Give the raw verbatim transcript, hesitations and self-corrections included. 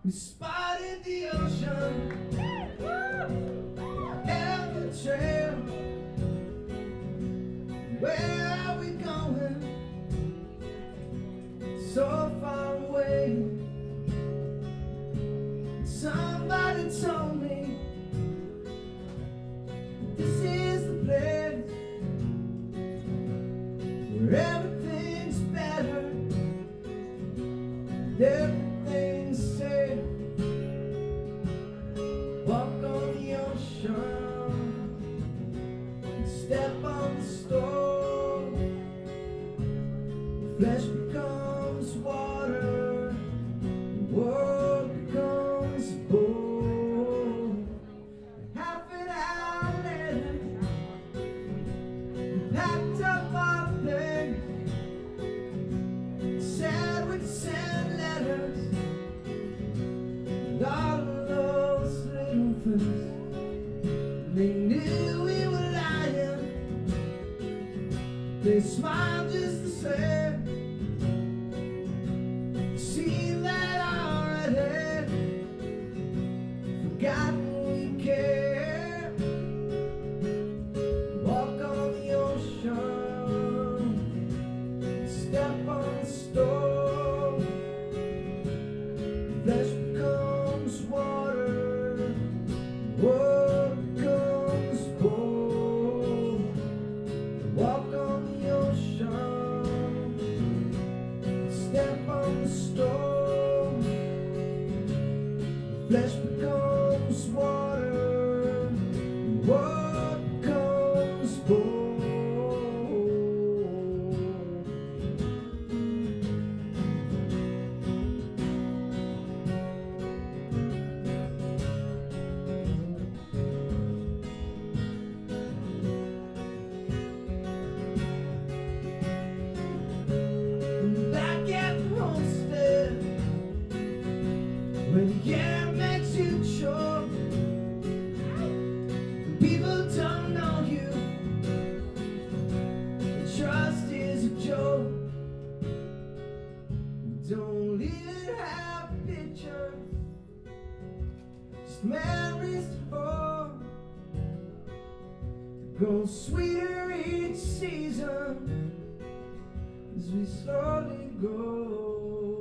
We spotted the ocean and the trail. Where are we going? So far away. Somebody told me this is the place where everything's better, everything's safe. Walk on the ocean, step on the stone. Flesh becomes water, world becomes bone. Half an hour later, we packed up our things, sandwiches and letters, and all of those little things. They knew we were lying, they smiled just the same. Seen that already, forgotten we care. Walk on the ocean, step on the stone. Flesh becomes water, world becomes bone. Walk on the ocean, step on the stone. Flesh becomes water, world becomes bone. Back at the homestead, when the air makes you choke, people don't know you, trust is a joke. Don't even have pictures, just memories to hold. Grow sweeter each season as we slowly grow.